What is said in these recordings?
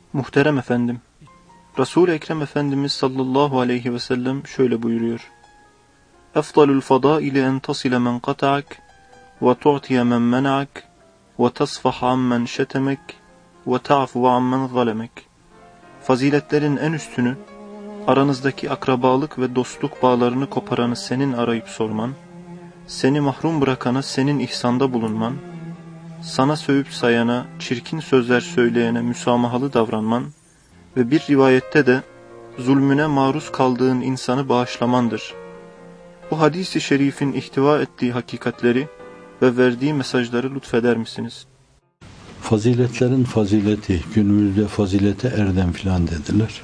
Muhterem efendim, Resul-i Ekrem Efendimiz sallallahu aleyhi ve sellem şöyle buyuruyor. Efdalul fadaili en tasile men kata'ak ve tu'tiye men mena'ak ve tasfah ammen şetemek ve ta'fu ammen zalemek. Faziletlerin en üstünü, aranızdaki akrabalık ve dostluk bağlarını koparanı senin arayıp sorman, seni mahrum bırakana senin ihsanda bulunman, sana sövüp sayana, çirkin sözler söyleyene müsamahalı davranman ve bir rivayette de zulmüne maruz kaldığın insanı bağışlamandır. Bu hadis-i şerifin ihtiva ettiği hakikatleri ve verdiği mesajları lütfeder misiniz? Faziletlerin fazileti, günümüzde fazilete erdem filan dediler.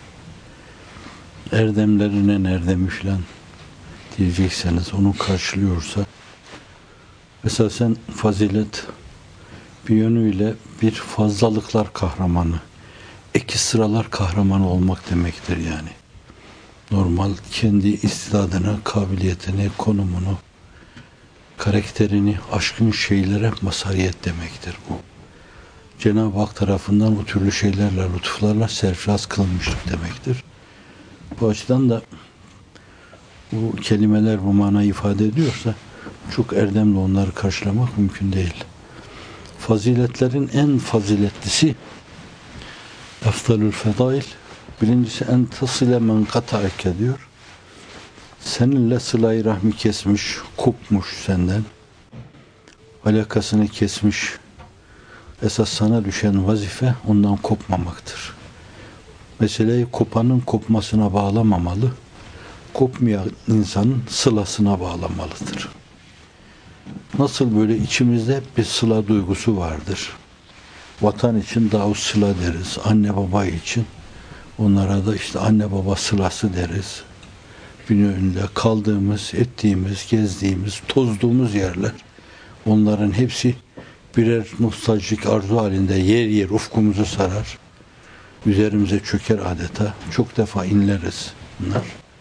Erdemlerin en erdemi filan diyecekseniz, onu karşılıyorsa, esasen fazilet bir yönüyle bir fazlalıklar kahramanı, ek sıralar kahramanı olmak demektir yani. Normal kendi istidadını, kabiliyetini, konumunu, karakterini aşkın şeylere mazhariyet demektir bu. Cenab-ı Hak tarafından o türlü şeylerle, lütuflarla serfiraz kılınmışlık demektir. Bu açıdan da bu kelimeler bu manayı ifade ediyorsa çok erdemle onları karşılamak mümkün değil. Faziletlerin en faziletlisi efdalül fedail, birincisi en tasile men kata'ake diyor. Seninle sıla-i rahmi kesmiş, kopmuş senden, alakasını kesmiş. Esas sana düşen vazife ondan kopmamaktır. Meseleyi kopanın kopmasına bağlamamalı, kopmayan insanın sılasına bağlamalıdır. Nasıl böyle içimizde bir sıla duygusu vardır. Vatan için davut sıla deriz, anne baba için. Onlara da işte anne baba sılası deriz. Bir yönüyle kaldığımız, ettiğimiz, gezdiğimiz, tozduğumuz yerler, onların hepsi birer nostaljik arzu halinde yer yer ufkumuzu sarar. Üzerimize çöker adeta. Çok defa inleriz bunlar.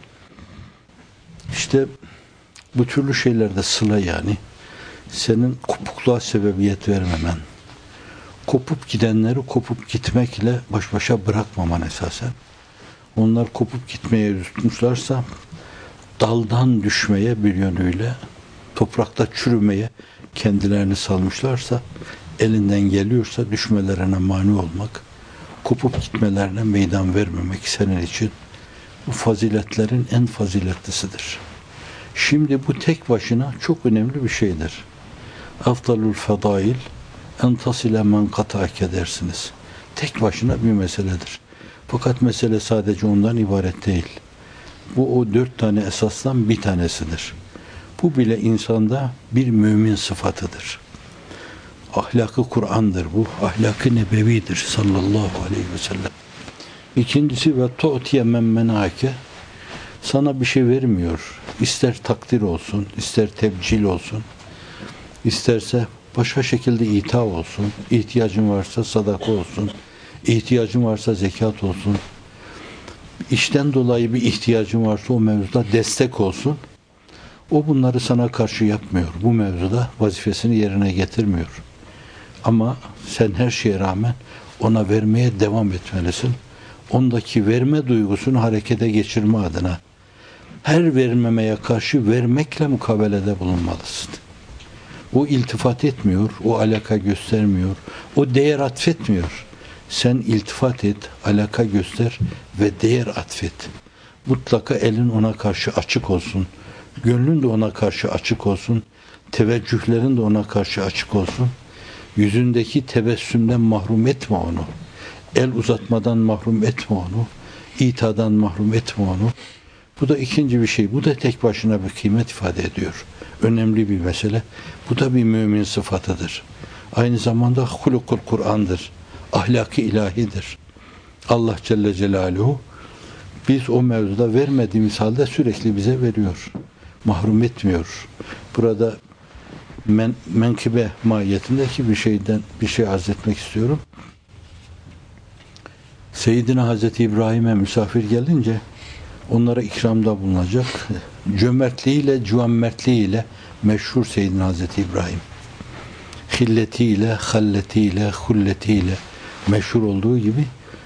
İşte bu türlü şeylerde sıla yani. Senin kopukluğa sebebiyet vermemen. Kopup gidenleri kopup gitmekle baş başa bırakmaman esasen. Onlar kopup gitmeye tutmuşlarsa daldan düşmeye bir yönüyle, toprakta çürümeye kendilerini salmışlarsa, elinden geliyorsa düşmelerine mani olmak, kopup gitmelerine meydan vermemek senin için bu faziletlerin en faziletlisidir. Şimdi bu tek başına çok önemli bir şeydir. Efdalül fedail en tasile men kata'ake dersiniz. Tek başına bir meseledir. Fakat mesele sadece ondan ibaret değil. Bu o 4 tane esasdan bir tanesidir. Bu bile insanda bir mümin sıfatıdır. Ahlakı Kur'an'dır bu. Ahlakı nebevidir sallallahu aleyhi ve sellem. İkincisi ve tu'tiye men mena'ake, sana bir şey vermiyor. İster takdir olsun, ister tebcil olsun, isterse başka şekilde ita olsun, ihtiyacın varsa sadaka olsun, ihtiyacın varsa zekat olsun, işten dolayı bir ihtiyacın varsa o mevzuda destek olsun. O bunları sana karşı yapmıyor. Bu mevzuda vazifesini yerine getirmiyor. Ama sen her şeye rağmen ona vermeye devam etmelisin. Ondaki verme duygusunu harekete geçirme adına her vermemeye karşı vermekle mukabelede bulunmalısın. O iltifat etmiyor, o alaka göstermiyor, o değer atfetmiyor. Sen iltifat et, alaka göster ve değer atfet. Mutlaka elin ona karşı açık olsun. Gönlün de ona karşı açık olsun. Teveccühlerin de ona karşı açık olsun. Yüzündeki tebessümden mahrum etme onu. El uzatmadan mahrum etme onu. İtadan mahrum etme onu. Bu da ikinci bir şey. Bu da tek başına bir kıymet ifade ediyor. Önemli bir mesele. Bu da bir mümin sıfatıdır. Aynı zamanda hulukul Kur'an'dır. Ahlaki ilahidir. Allah Celle Celaluhu biz o mevzuda vermediğimiz halde sürekli bize veriyor. Mahrum etmiyor. Burada menkıbe mahiyetindeki bir şey arz etmek istiyorum. Seyyidina Hazreti İbrahim'e misafir gelince onlara ikramda bulunacak. Cömertliğiyle, cüammertliğiyle meşhur Seyyidina Hazreti İbrahim. Hilletiyle, halletiyle, hulletiyle meşhur olduğu gibi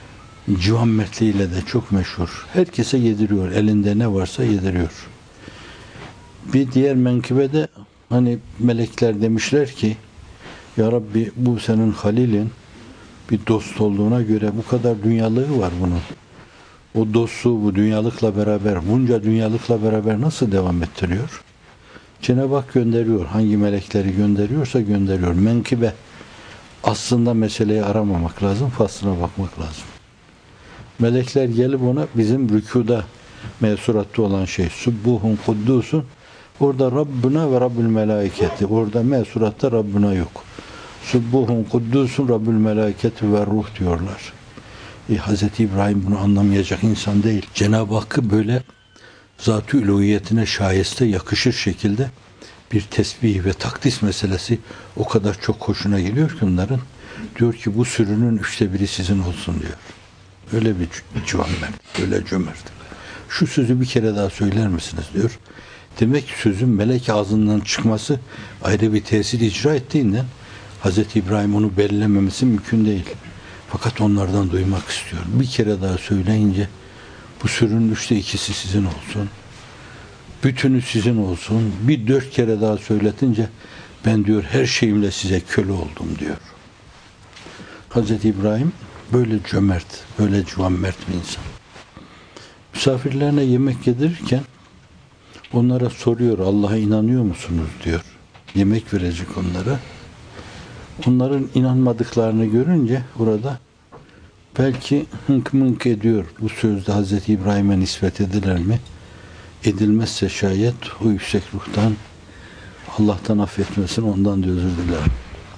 civan mertliğiyle de çok meşhur. Herkese yediriyor. Elinde ne varsa yediriyor. Bir diğer menkıbede hani melekler demişler ki Ya Rabbi bu senin halilin, bir dost olduğuna göre bu kadar dünyalığı var bunun. O dostluğu bu dünyalıkla beraber, bunca dünyalıkla beraber nasıl devam ettiriyor? Cenab-ı Hak gönderiyor. Hangi melekleri gönderiyorsa gönderiyor. Menkıbe. Aslında meseleyi aramamak lazım, faslına bakmak lazım. Melekler gelip ona bizim rükuda mesuratta olan şey Subbuhun Kuddusun, orada Rabbuna ve Rabbül Melaiketi, orada mesuratta Rabbuna yok. Subbuhun Kuddusun Rabbül Melaiketi ve Ruh diyorlar. Hz. İbrahim bunu anlamayacak insan değil. Cenab-ı Hakk'ı böyle zat-ı üluhiyetine şayeste yakışır şekilde bir tesbih ve takdis meselesi o kadar çok hoşuna geliyor ki onların. Diyor ki bu sürünün 1/3 sizin olsun diyor. Öyle bir civanlar, öyle cömert. Şu sözü bir kere daha söyler misiniz diyor. Demek ki sözün melek ağzından çıkması ayrı bir tesir icra ettiğinden Hz. İbrahim onu belirlememesi mümkün değil. Fakat onlardan duymak istiyor. Bir kere daha söyleyince bu sürünün 2/3 sizin olsun. Bütünü sizin olsun. Bir 4 kere daha söyletince ben diyor her şeyimle size köle oldum diyor. Hz. İbrahim böyle cömert, böyle civanmert bir insan. Misafirlerine yemek yedirirken onlara soruyor, Allah'a inanıyor musunuz diyor. Yemek verecek onlara. Onların inanmadıklarını görünce orada belki hınk mınk ediyor. Bu sözde Hz. İbrahim'e nispet edilir mi? Edilmezse şayet o yüksek ruhtan Allah'tan affetmesin, ondan da özür dilerim.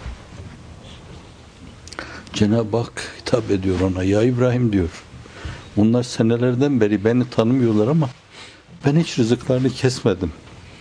Cenab-ı Hak hitap ediyor ona. Ya İbrahim diyor. Bunlar senelerden beri beni tanımıyorlar ama ben hiç rızıklarını kesmedim.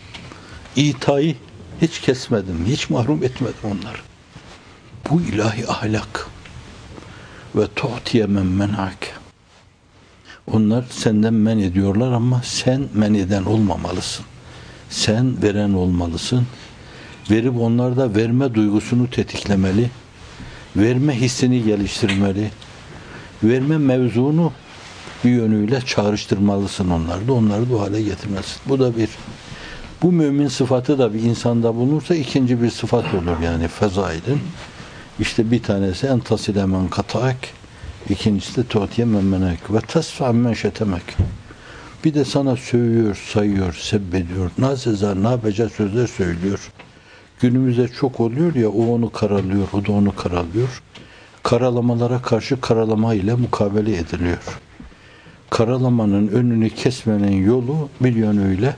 İtayı hiç kesmedim. Hiç mahrum etmedim onları. Bu ilahi ahlak. Ve tu'tiye men men'ak. Onlar senden men ediyorlar ama sen men eden olmamalısın. Sen veren olmalısın. Verip onlarda verme duygusunu tetiklemeli. Verme hissini geliştirmeli. Verme mevzunu bir yönüyle çağrıştırmalısın onlarda. Onları bu hale getirmelisin. Bu da bir. Bu mümin sıfatı da bir insanda bulunursa ikinci bir sıfat olur yani fezailin. İşte bir tanesi en tasile men kata'ak, ikincisi de tu'tiye men menek ve tasfa men şetemek. Bir de sana sövüyor, sayıyor, sebbediyor, nazezar, nabeca sözler söylüyor. Günümüzde çok oluyor ya, o onu karalıyor, o da onu karalıyor. Karalamalara karşı karalama ile mukabele ediliyor. Karalamanın önünü kesmenin yolu bir yönüyle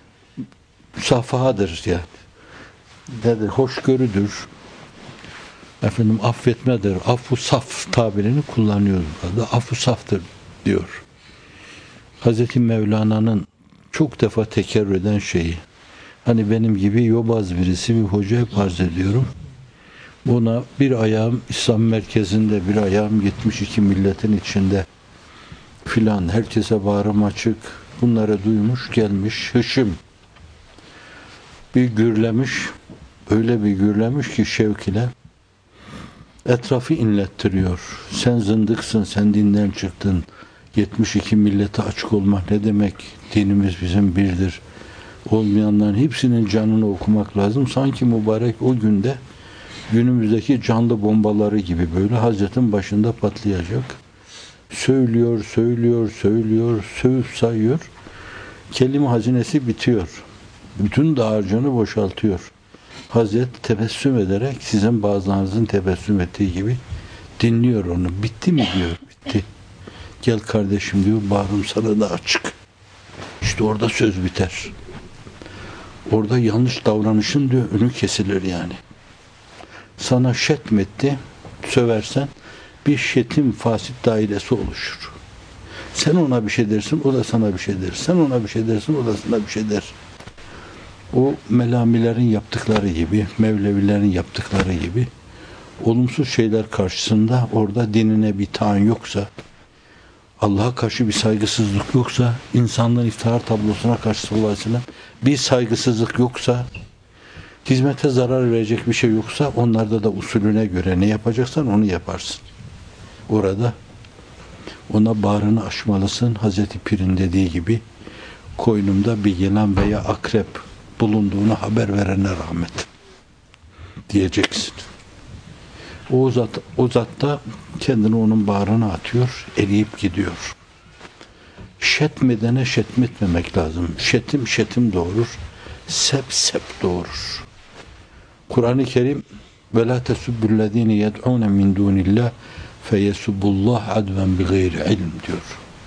müsafahadır yani. Nedir? Hoşgörüdür. Efendim affetmedir. Affu saf tabirini kullanıyoruz burada. Affu saftır diyor. Hazreti Mevlana'nın çok defa tekerrür eden şeyi. Hani benim gibi yobaz birisi bir hoca hep arz ediyorum. Buna bir ayağım İslam merkezinde, bir ayağım 72 milletin içinde filan, herkese bağrım açık. Bunları duymuş gelmiş hışım. Bir gürlemiş, öyle bir gürlemiş ki şevk ile etrafı inlettiriyor. Sen zındıksın, sen dinden çıktın. 72 millete açık olmak ne demek? Dinimiz bizim birdir. Olmayanların hepsinin canını okumak lazım. Sanki mübarek o günde günümüzdeki canlı bombaları gibi böyle Hazretin başında patlayacak. Söylüyor, sövüp sayıyor. Kelime hazinesi bitiyor. Bütün dağarcığını boşaltıyor. Hazret tebessüm ederek sizin bazılarınızın tebessüm ettiği gibi dinliyor onu. Bitti mi diyor. Bitti. Gel kardeşim diyor. Bağrım sana da açık. İşte orada söz biter. Orada yanlış davranışın diyor önü kesilir yani. Sana şetmetti, söversen bir şetim fasit dairesi oluşur. Sen ona bir şey dersin, o da sana bir şey der. Sen ona bir şey dersin, o da sana bir şey der. O melamilerin yaptıkları gibi, Mevlevilerin yaptıkları gibi olumsuz şeyler karşısında orada dinine bir taan yoksa, Allah'a karşı bir saygısızlık yoksa, insanlığın iftihar tablosuna karşı dolayısıyla bir saygısızlık yoksa, hizmete zarar verecek bir şey yoksa onlarda da usulüne göre ne yapacaksan onu yaparsın. Orada Ona bağrını açmalısın. Hazreti Pir'in dediği gibi, koynumda bir yılan veya akrep bulunduğunu haber verene rahmet diyeceksin. O zat da kendini onun bağrına atıyor, eriyip gidiyor. Şetmedene şetmetmemek lazım. Şetim şetim doğurur, sep sep doğurur. Kur'an-ı Kerim وَلَا تَسُبُّ الَّذ۪ينَ يَدْعُونَ مِنْ دُونِ اللّٰهِ فَيَسُبُّ اللّٰهَ عَدْوًا بِغَيْرِ عِلْمٍ diyor.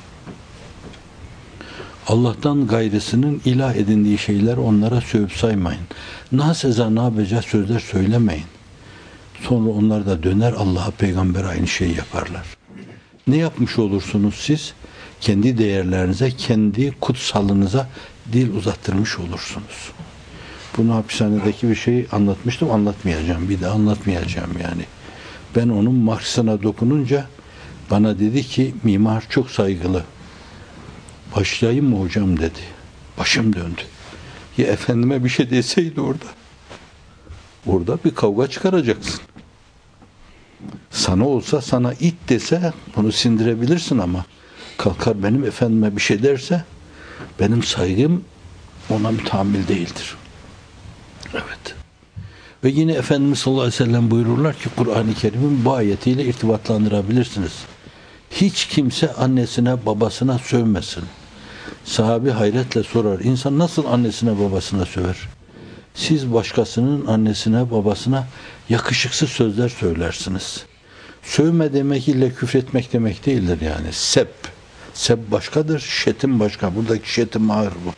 Allah'tan gayrısının ilah edindiği şeyler onlara sövüp saymayın. Naseza nabeca sözler söylemeyin. Sonra onlar da döner Allah'a, peygamber aynı şeyi yaparlar. Ne yapmış olursunuz siz? Kendi değerlerinize, kendi kutsalınıza dil uzattırmış olursunuz. Bunu hapishanedeki bir şeyi anlatmıştım, anlatmayacağım. Bir de anlatmayacağım yani. Ben onun Marks'ına dokununca bana dedi ki, mimar çok saygılı. Başlayayım mı hocam dedi. Başım döndü. Ya efendime bir şey deseydi orada. Orada bir kavga çıkaracaksın. Sana olsa, sana it dese bunu sindirebilirsin ama kalkar benim efendime bir şey derse benim saygım ona mütehammil değildir. Evet. Ve yine Efendimiz sallallahu aleyhi ve sellem buyururlar ki Kur'an-ı Kerim'in bu ayetiyle irtibatlandırabilirsiniz. Hiç kimse annesine babasına sövmesin. Sahabi hayretle sorar. İnsan nasıl annesine babasına söver? Siz başkasının annesine babasına yakışıksız sözler söylersiniz. Sövme demek ile küfretmek demek değildir yani. Seb. Seb başkadır, şetim başka. Buradaki şetim ağır bu.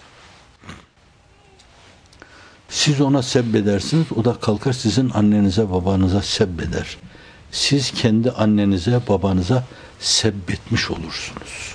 Siz ona sebbedersiniz, o da kalkar sizin annenize babanıza sebbeder. Siz kendi annenize babanıza sebbetmiş olursunuz.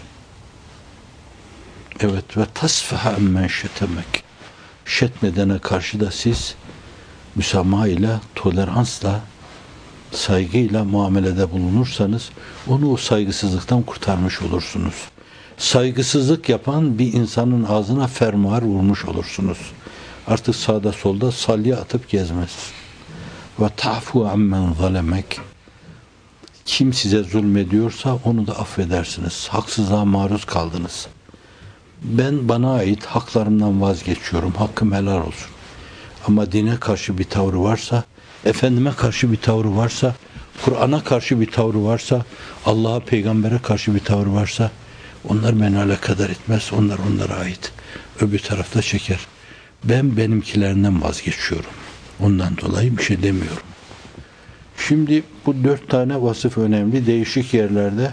Evet, ve tasfaha emmen şetemek. Şetmedene karşı da siz müsamaha ile, toleransla, saygıyla muamelede bulunursanız onu o saygısızlıktan kurtarmış olursunuz. Saygısızlık yapan bir insanın ağzına fermuar vurmuş olursunuz. Artık sağda solda salya atıp gezmez. Ve ta'fu ammen zalemek. Kim size zulmediyorsa onu da affedersiniz. Haksızlığa maruz kaldınız. Ben bana ait haklarımdan vazgeçiyorum. Hakkım helal olsun. Ama dine karşı bir tavrı varsa, efendime karşı bir tavrı varsa, Kur'an'a karşı bir tavrı varsa, Allah'a, peygambere karşı bir tavrı varsa, onlar beni alakadar etmez. Onlar onlara ait. Öbür tarafta çeker. Ben benimkilerinden vazgeçiyorum. Ondan dolayı bir şey demiyorum. Şimdi bu 4 tane vasıf önemli. Değişik yerlerde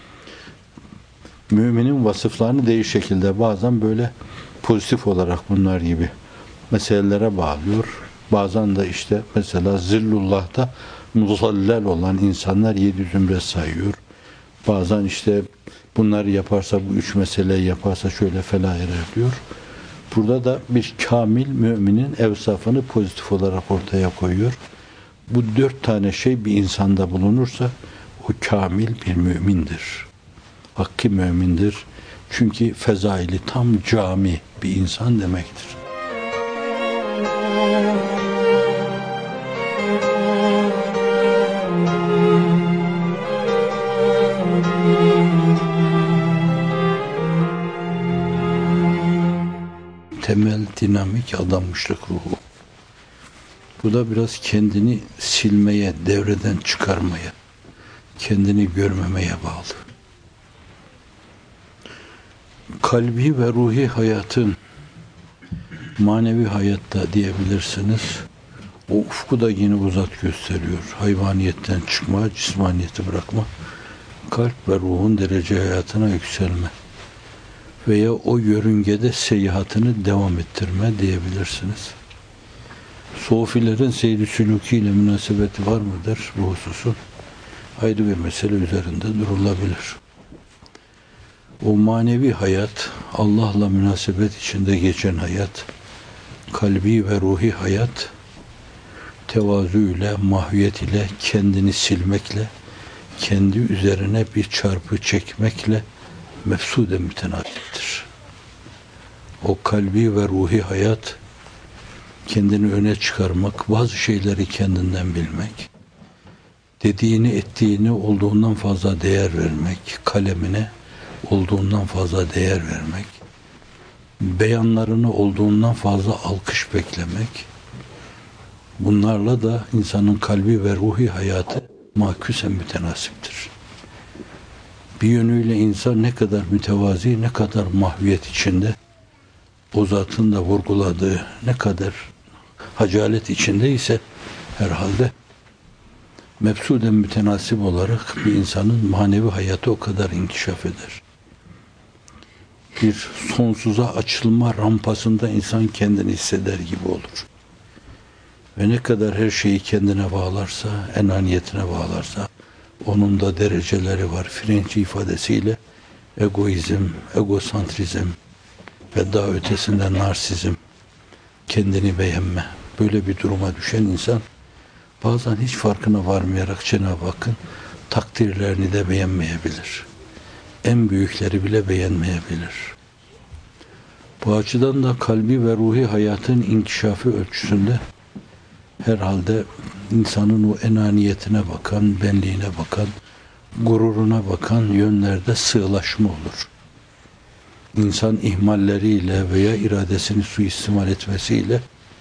müminin vasıflarını değişik şekilde, bazen böyle pozitif olarak bunlar gibi meselelere bağlıyor. Bazen de işte mesela Zillullah'ta muzallel olan insanlar 7 zümre sayıyor. Bazen işte bunları yaparsa, bu 3 meseleyi yaparsa şöyle felah erer diyor. Burada da bir kamil müminin evsafını pozitif olarak ortaya koyuyor. Bu 4 tane şey bir insanda bulunursa o kamil bir mümindir. Hakkı mümindir. Çünkü fezaili tam cami bir insan demektir. Temel, dinamik, adanmışlık ruhu. Bu da biraz kendini silmeye, devreden çıkarmaya, kendini görmemeye bağlı. Kalbi ve ruhi hayatın, manevi hayatta diyebilirsiniz, o ufku da yine uzat gösteriyor. Hayvaniyetten çıkma, cismaniyeti bırakma, kalp ve ruhun derece hayatına yükselme veya o yörüngede seyahatini devam ettirme diyebilirsiniz. Sofilerin seyri sülûkiyle münasebeti var mıdır bu hususun? Ayrı bir mesele, üzerinde durulabilir. O manevi hayat, Allah'la münasebet içinde geçen hayat, kalbi ve ruhi hayat, tevazu ile, mahviyet ile, kendini silmekle, kendi üzerine bir çarpı çekmekle mefsude mütenasiptir. O kalbi ve ruhi hayat, kendini öne çıkarmak, bazı şeyleri kendinden bilmek, dediğini ettiğini olduğundan fazla değer vermek, kalemine olduğundan fazla değer vermek, beyanlarını olduğundan fazla alkış beklemek, bunlarla da insanın kalbi ve ruhi hayatı maküsen mütenasiptir. Bir yönüyle insan ne kadar mütevazi, ne kadar mahviyet içinde, o zatın da vurguladığı ne kadar hacalet içinde ise herhalde mebsuden mütenasip olarak bir insanın manevi hayatı o kadar inkişaf eder. Bir sonsuza açılma rampasında insan kendini hisseder gibi olur. Ve ne kadar her şeyi kendine bağlarsa, enaniyetine bağlarsa, onun da dereceleri var. Frençi ifadesiyle egoizm, egosantrizm ve daha ötesinde narsizm, kendini beğenme. Böyle bir duruma düşen insan bazen hiç farkına varmayarak Cenab-ı Hakk'ın takdirlerini de beğenmeyebilir. En büyükleri bile beğenmeyebilir. Bu açıdan da kalbi ve ruhi hayatın inkişafı ölçüsünde herhalde insanın o enaniyetine bakan, benliğine bakan, gururuna bakan yönlerde sığlaşma olur. İnsan ihmalleriyle veya iradesini suistimal etmesiyle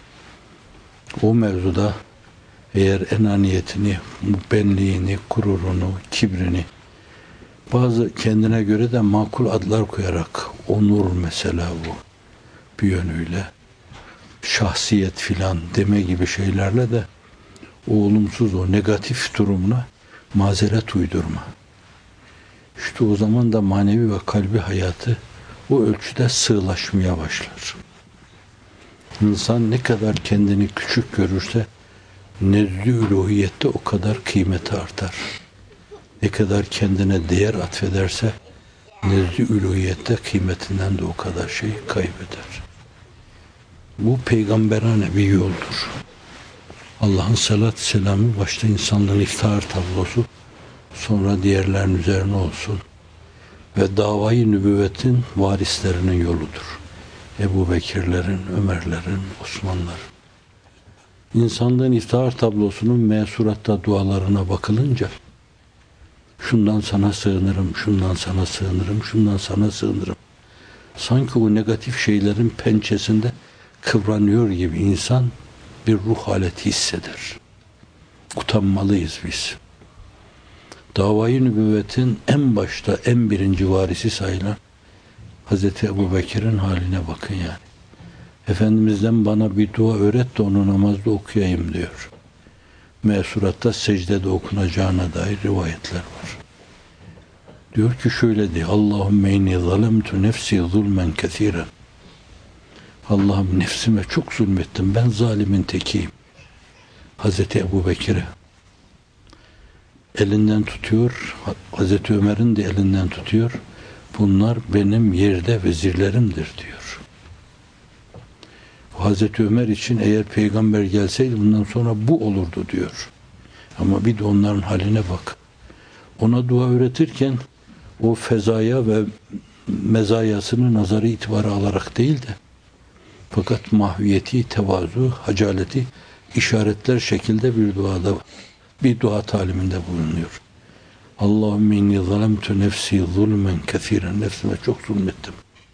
o mevzuda eğer enaniyetini, benliğini, gururunu, kibrini bazı kendine göre de makul adlar koyarak, onur mesela bu bir yönüyle, şahsiyet filan deme gibi şeylerle de o olumsuz, o negatif durumuna mazeret uydurma. İşte o zaman da manevi ve kalbi hayatı o ölçüde sığlaşmaya başlar. İnsan ne kadar kendini küçük görürse nezdü üluhiyette o kadar kıymeti artar. Ne kadar kendine değer atfederse nezdü üluhiyette kıymetinden de o kadar şey kaybeder. Bu peygamberane bir yoldur. Allah'ın salat selamı başta insanlığın iftihar tablosu, sonra diğerlerin üzerine olsun ve davayı nübüvvetin varislerinin yoludur. Ebu Bekirlerin, Ömerlerin, Osmanlıların. İnsanlığın iftihar tablosunun mesuratta dualarına bakılınca şundan sana sığınırım, şundan sana sığınırım, şundan sana sığınırım. Sanki o negatif şeylerin pençesinde kıvranıyor gibi insan bir ruh haleti hisseder. Utanmalıyız biz. Davayı nübüvvetin en başta, en birinci varisi sayılan Hazreti Ebu Bekir'in haline bakın yani. Efendimiz'den bana bir dua öğret de onu namazda okuyayım diyor. Mesuratta secdede okunacağına dair rivayetler var. Diyor ki şöyle diye, Allahümme inni zalemtu nefsi zulmen kethiren. Allah'ım nefsime çok zulmettim. Ben zalimin tekiyim. Hazreti Ebu Bekir'e elinden tutuyor. Hazreti Ömer'in de elinden tutuyor. Bunlar benim yerde vezirlerimdir diyor. Hazreti Ömer için eğer peygamber gelseydi bundan sonra bu olurdu diyor. Ama bir de onların haline bak. Ona dua öğretirken o fezaya ve mezayasını nazarı itibara alarak değil de fakat mahviyeti, tevazu, hacaleti işaretler şekilde bir dua taliminde bulunuyor. Allahümme inni zalemtu nefsi zulmen kethiren. Nefsime çok zulmettim.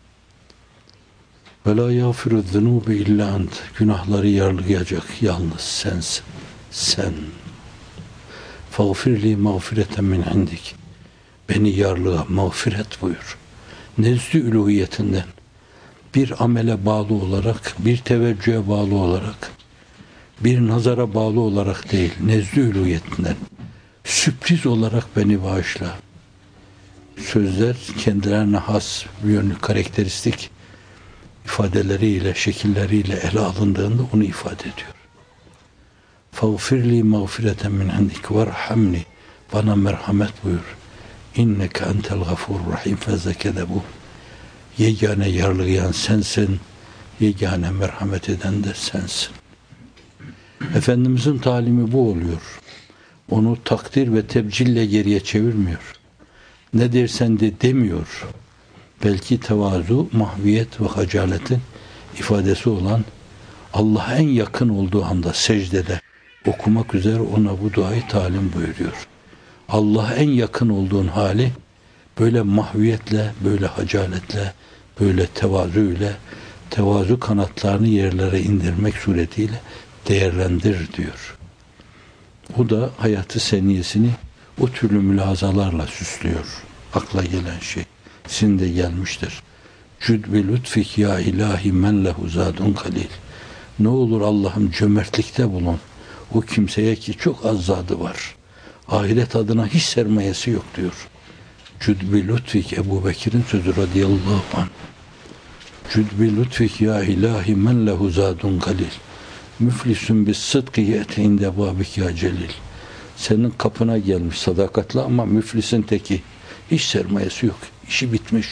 Ve la yağfiru zunubi illa ant. Günahları yarlayacak yalnız sensin. Sen. Fağfirli mağfireten min indik. Beni yarlığa mağfiret buyur. Nezdü üluhiyetinden bir amele bağlı olarak, bir teveccühe bağlı olarak, bir nazara bağlı olarak değil, nezdü üluhiyetinden sürpriz olarak beni bağışla. Sözler kendilerine has bir yönlü karakteristik ifadeleriyle, şekilleriyle ele alındığında onu ifade ediyor. Fağfirli mağfireten min indik verhamni. Bana merhamet buyur. İnneke entel gafurur rahim. Fezzeke bu. Yegane yarlayan sensin. Yegane merhamet eden de sensin. Efendimizin talimi bu oluyor. Onu takdir ve tebcille geriye çevirmiyor. Ne dersen de demiyor. Belki tevazu, mahviyet ve hacaletin ifadesi olan Allah'a en yakın olduğu anda secdede okumak üzere ona bu duayı talim buyuruyor. Allah'a en yakın olduğun hali böyle mahviyetle, böyle hacaletle, böyle tevazuyla, tevazu kanatlarını yerlere indirmek suretiyle değerlendir diyor. O da hayatı seniyesini o türlü mülazalarla süslüyor. Akla gelen şey. Sizin de gelmiştir. Cüd bi lütfik ya ilahi men lehu zadun kalil. Ne olur Allah'ım cömertlikte bulun. O kimseye ki çok az zadı var. Ahiret adına hiç sermayesi yok diyor. Cüd bi lütfik Ebu Bekir'in sözü radıyallahu anh. Cüd bi lütfik ya ilahi men lehu zadun kalil. Müflisün bis sıdkı yete inde babik ya celil. Senin kapına gelmiş sadakatli ama müflisin teki. Hiç sermayesi yok. İşi bitmiş.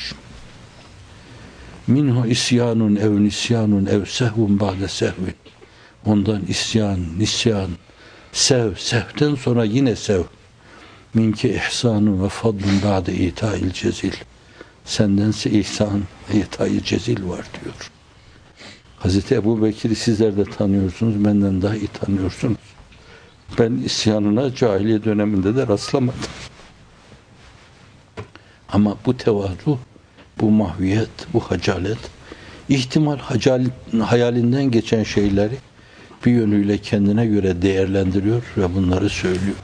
Minhu isyanun ev nisyanun ev sehvun ba'de sehvin. Ondan isyan, nisyan, sevden sonra yine sev. Minki ihsanun ve fadlun ba'de ita'il cezil. Sendense ihsan, ita'il cezil var diyor. Hazreti Ebu Bekir'i sizler de tanıyorsunuz, benden daha iyi tanıyorsunuz. Ben isyanına cahiliye döneminde de rastlamadım. Ama bu tevazu, bu mahviyet, bu hacalet, ihtimal hayalinden geçen şeyleri bir yönüyle kendine göre değerlendiriyor ve bunları söylüyor.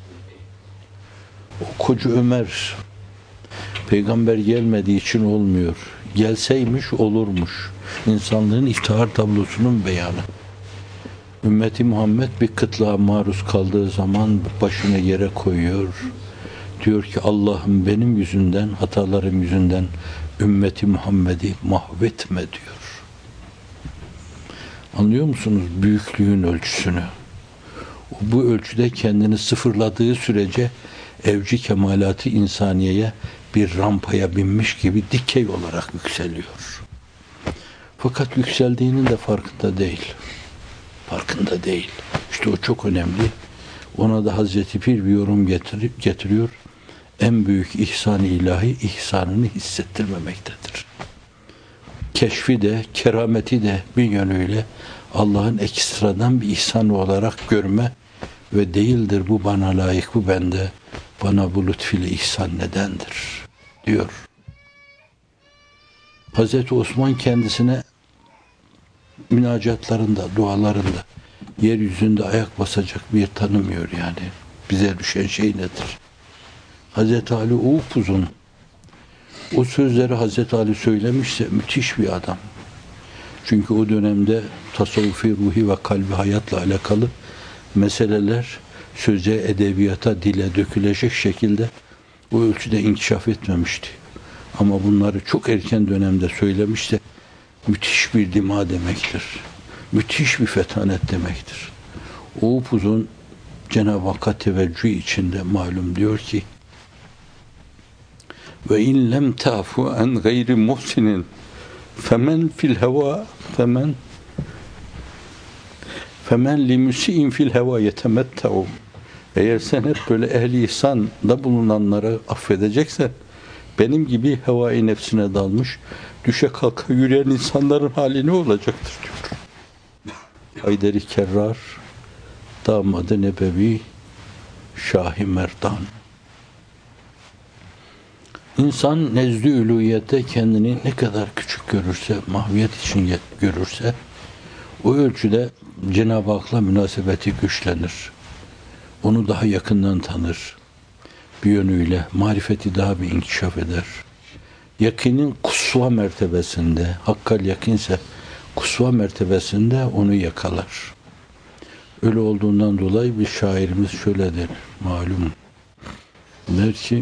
O koca Ömer, peygamber gelmediği için olmuyor. Gelseymiş olurmuş. İnsanlığın iftihar tablosunun beyanı. Ümmeti Muhammed bir kıtlığa maruz kaldığı zaman başını yere koyuyor. Diyor ki Allah'ım benim yüzünden, hatalarım yüzünden ümmeti Muhammed'i mahvetme diyor. Anlıyor musunuz büyüklüğün ölçüsünü? Bu ölçüde kendini sıfırladığı sürece evci kemalatı insaniyeye bir rampaya binmiş gibi dikey olarak yükseliyor. Fakat yükseldiğinin de farkında değil. Farkında değil. İşte o çok önemli. Ona da Hazreti Pir bir yorum getiriyor. En büyük ihsan-ı ilahi ihsanını hissettirmemektedir. Keşfi de, kerameti de bir yönüyle Allah'ın ekstradan bir ihsanı olarak görme ve değildir bu bana layık, bu bende, bana bu lütfüyle ihsan nedendir diyor. Hazreti Osman kendisine münacatlarında, dualarında yeryüzünde ayak basacak bir tanımıyor yani. Bize düşen şey nedir? Hazreti Ali upuzun. O sözleri Hazreti Ali söylemişse müthiş bir adam. Çünkü o dönemde tasavvufi, ruhi ve kalbi hayatla alakalı meseleler söze, edebiyata, dile dökülecek şekilde o ölçüde inkişaf etmemişti. Ama bunları çok erken dönemde söylemişse müthiş bir dima demektir. Müthiş bir fetanet demektir. O upuzun Cenab-ı Hakk'a teveccüh içinde malum diyor ki ve in lem tafu an gayri muhsinin femen fil heva femen li musiin fil heva yetemettau. Eğer sen hep böyle ehli ihsanda bulunanları affedeceksen benim gibi hevai nefsine dalmış düşe kalka yürüyen insanların hali ne olacaktır diyor. Haydar-ı Kerrar damadı nebevi Şah-ı Merdan. İnsan nezdü ülûhiyette kendini ne kadar küçük görürse, mahviyet için görürse o ölçüde Cenab-ı Hak'la münasebeti güçlenir. Onu daha yakından tanır. Bir yönüyle marifeti daha bir inkişaf eder. Yakinin kusva mertebesinde, hakkal yakinse kusva mertebesinde onu yakalar. Öyle olduğundan dolayı bir şairimiz şöyle der, malum. Der ki,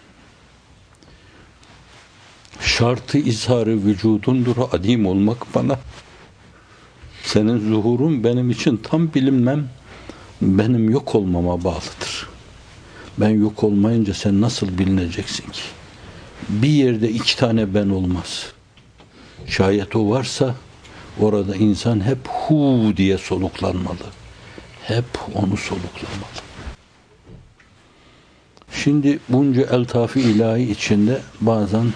şartı izharı vücudundur adim olmak bana. Senin zuhurun benim için tam bilinmem, benim yok olmama bağlıdır. Ben yok olmayınca sen nasıl bilineceksin ki? Bir yerde iki tane ben olmaz. Şayet o varsa orada insan hep hu diye soluklanmalı. Hep onu soluklamalı. Şimdi bunca eltaf-ı ilahi içinde bazen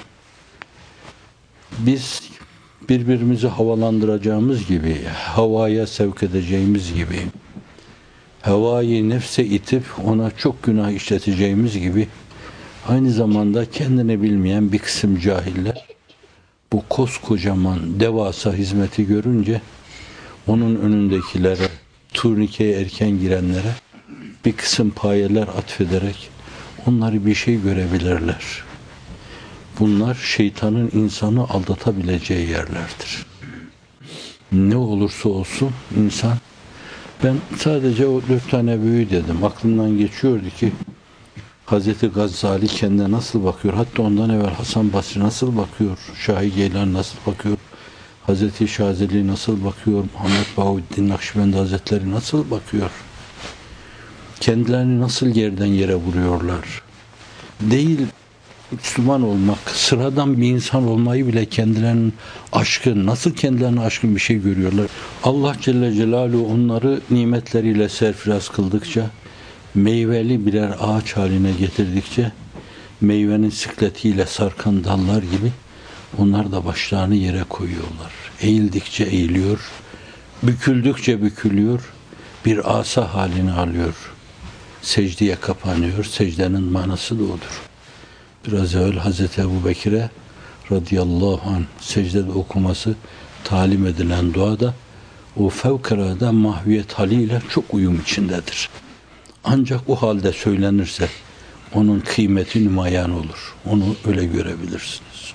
biz birbirimizi havalandıracağımız gibi, havaya sevk edeceğimiz gibi hevayı nefse itip ona çok günah işleteceğimiz gibi aynı zamanda kendini bilmeyen bir kısım cahiller bu koskocaman devasa hizmeti görünce onun önündekilere, turnikeye erken girenlere bir kısım payeler atfederek onları bir şey görebilirler. Bunlar şeytanın insanı aldatabileceği yerlerdir. Ne olursa olsun insan, ben sadece o 4 tane büyü dedim. Aklımdan geçiyordu ki Hazreti Gazali kendine nasıl bakıyor? Hatta ondan evvel Hasan Basri nasıl bakıyor? Şahi Geylani nasıl bakıyor? Hazreti Şazeli nasıl bakıyor? Muhammed Bahuddin Nakşibendi Hazretleri nasıl bakıyor? Kendilerini nasıl yerden yere vuruyorlar? Değil Müslüman olmak, sıradan bir insan olmayı bile kendilerinin aşkın, nasıl kendilerine aşkın bir şey görüyorlar. Allah Celle Celaluhu onları nimetleriyle serfiraz kıldıkça, meyveli birer ağaç haline getirdikçe, meyvenin sikletiyle sarkan dallar gibi onlar da başlarını yere koyuyorlar. Eğildikçe eğiliyor, büküldükçe bükülüyor, bir asa halini alıyor. Secdeye kapanıyor, secdenin manası da odur. Biraz evvel Hazreti Ebubekir'e radıyallahu anh secdede okuması talim edilen duada o fevkalade mahviyet haliyle çok uyum içindedir. Ancak o halde söylenirse onun kıymeti nümayan olur. Onu öyle görebilirsiniz.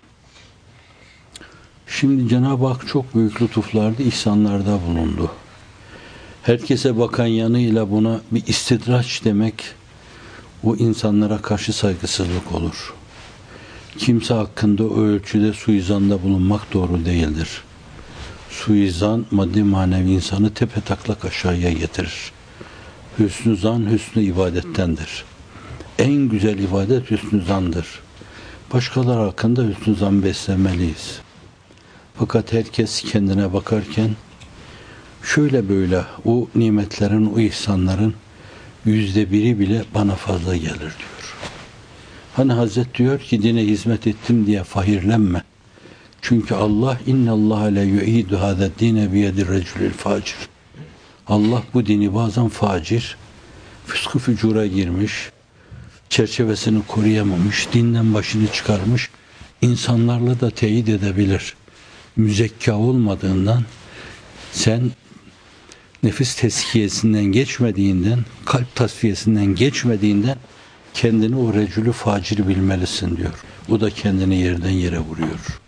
Şimdi Cenab-ı Hak çok büyük lütuflarda, ihsanlarda bulundu. Herkese bakan yanıyla buna bir istidraç demek, o insanlara karşı saygısızlık olur. Kimse hakkında o ölçüde suizanda bulunmak doğru değildir. Suizan maddi manevi insanı tepe taklak aşağıya getirir. Hüsnü zan hüsnü ibadettendir. En güzel ibadet hüsnü zandır. Başkaları hakkında hüsnü zan beslemeliyiz. Fakat herkes kendine bakarken şöyle böyle o nimetlerin, o ihsanların %1'i bile bana fazla gelir diyor. Hani Hazret diyor ki dine hizmet ettim diye fahirlenme. Çünkü Allah innallâhe le yu'idu hâzed dîne biyedir recülül facir. Allah bu dini bazen facir, fıskı fücura girmiş, çerçevesini koruyamamış, dinden başını çıkarmış, insanlarla da teyit edebilir. Müzekka olmadığından, sen nefis tezkiyesinden geçmediğinden, kalp tasfiyesinden geçmediğinden kendini o recülü facir bilmelisin diyor. O da kendini yerden yere vuruyor.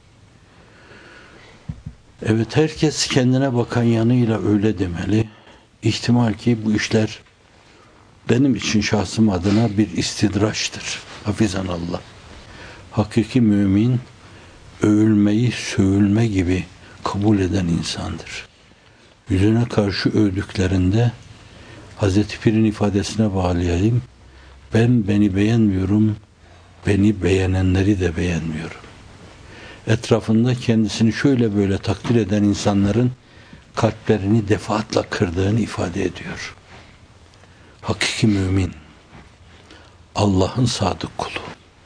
Evet, herkes kendine bakan yanıyla öyle demeli. İhtimal ki bu işler benim için şahsım adına bir istidraçtır. Hafizanallah. Hakiki mümin övülmeyi sövülme gibi kabul eden insandır. Yüzüne karşı övdüklerinde Hazreti Pir'in ifadesine bağlayayım. Ben beni beğenmiyorum, beni beğenenleri de beğenmiyorum. Etrafında kendisini şöyle böyle takdir eden insanların kalplerini defaatle kırdığını ifade ediyor. Hakiki mümin, Allah'ın sadık kulu.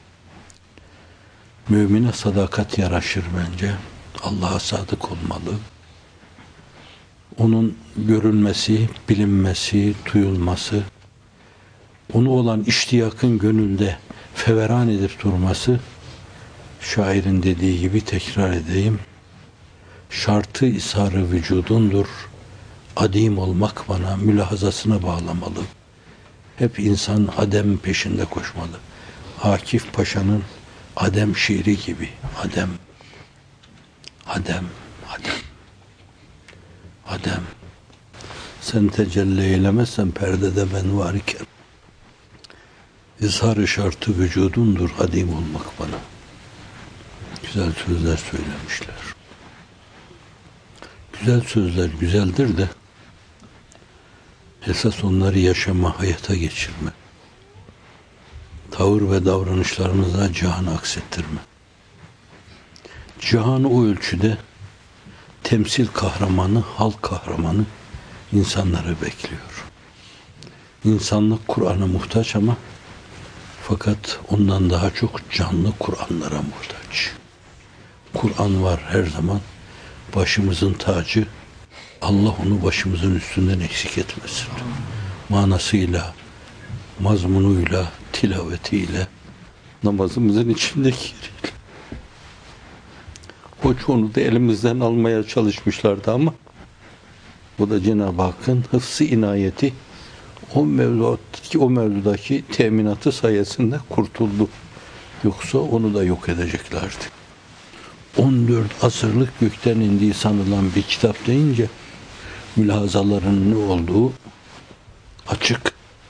Mümine sadakat yaraşır bence. Allah'a sadık olmalı. Onun görülmesi, bilinmesi, duyulması, onu olan iştiyakın gönülde feveran edip durması, şairin dediği gibi tekrar edeyim, şartı isarı vücudundur, adim olmak bana mülahazasına bağlamalı. Hep insan adem peşinde koşmalı. Akif Paşa'nın Adem şiiri gibi. Adem, Adem, Adem, Adem. Sen tecelli eylemezsen perdede ben var iken, izhar-ı şartı vücudundur adim olmak bana. Güzel sözler söylemişler. Güzel sözler güzeldir de esas onları yaşama, hayata geçirme. Tavır ve davranışlarımıza cihanı aksettirme. Cihanı o ölçüde temsil kahramanı, halk kahramanı insanları bekliyor. İnsanlık Kur'an'a muhtaç ama fakat ondan daha çok canlı Kur'anlara muhtaç. Kur'an var her zaman. Başımızın tacı. Allah onu başımızın üstünden eksik etmesin. manasıyla, mazmunuyla, tilavetiyle, namazımızın içindeki yeriyle. O çoğunu da elimizden almaya çalışmışlardı ama bu da Cenab-ı Hakk'ın hıfzı inayeti o mevzudaki teminatı sayesinde kurtuldu. Yoksa onu da yok edeceklerdi. 14 asırlık gökten indiği sanılan bir kitap deyince mülahazaların ne olduğu açık.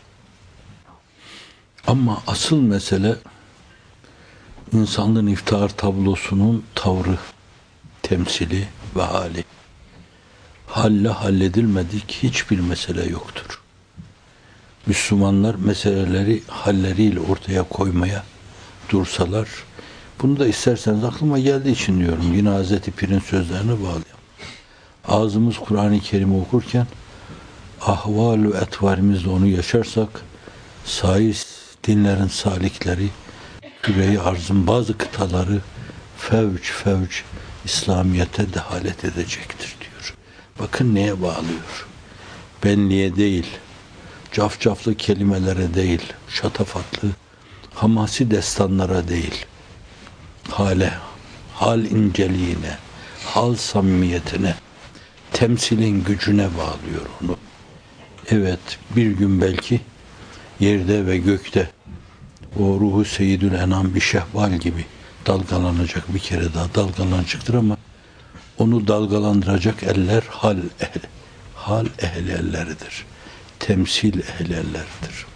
Ama asıl mesele insanlığın iftihar tablosunun tavrı, temsili ve hali. Halle halledilmedik hiçbir mesele yoktur. Müslümanlar meseleleri halleriyle ortaya koymaya dursalar, bunu da isterseniz aklıma geldiği için diyorum, yine Hazreti Pir'in sözlerine bağlayalım. Ağzımız Kur'an-ı Kerim'i okurken ahval-ü etvarimizle onu yaşarsak, sair dinlerin salikleri, küre-i arzın bazı kıtaları fevç İslamiyet'e dehalet edecektir diyor. Bakın neye bağlıyor? Benliğe değil, cafcaflı kelimelere değil, şatafatlı, hamasi destanlara değil, hal inceliğine, hal samimiyetine, temsilin gücüne bağlıyor onu. Evet, bir gün belki yerde ve gökte o ruhu seyyidül enam bir şehval gibi dalgalanacak, bir kere daha dalgalanacaktır ama onu dalgalandıracak eller hal ehli elleridir. Temsil ehli elleridir.